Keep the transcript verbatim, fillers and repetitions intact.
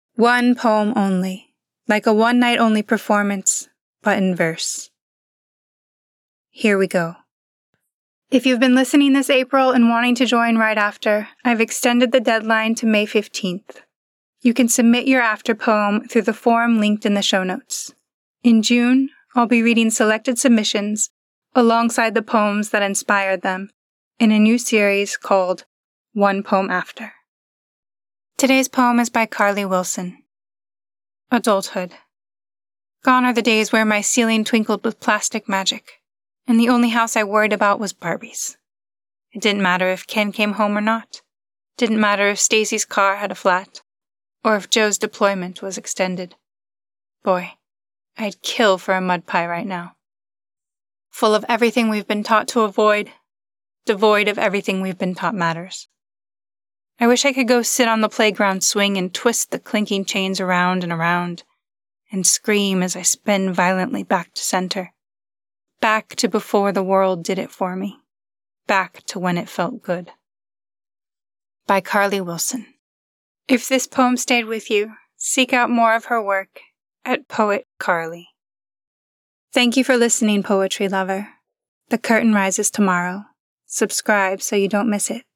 One poem only, like a one-night-only performance, but in verse. Here we go. If you've been listening this April and wanting to join right after, I've extended the deadline to May fifteenth. You can submit your after poem through the form linked in the show notes. In June, I'll be reading selected submissions alongside the poems that inspired them in a new series called One Poem After. Today's poem is by Carly Wilson. Adulthood. Gone are the days where my ceiling twinkled with plastic magic, and the only house I worried about was Barbie's. It didn't matter if Ken came home or not. Didn't matter if Stacy's car had a flat, or if Joe's deployment was extended. Boy, I'd kill for a mud pie right now. Full of everything we've been taught to avoid, devoid of everything we've been taught matters. I wish I could go sit on the playground swing and twist the clinking chains around and around, and scream as I spin violently back to center. Back to before the world did it for me. Back to when it felt good. By Carly Wilson. If this poem stayed with you, seek out more of her work at Poet Carly. Thank you for listening, poetry lover. The curtain rises tomorrow. Subscribe so you don't miss it.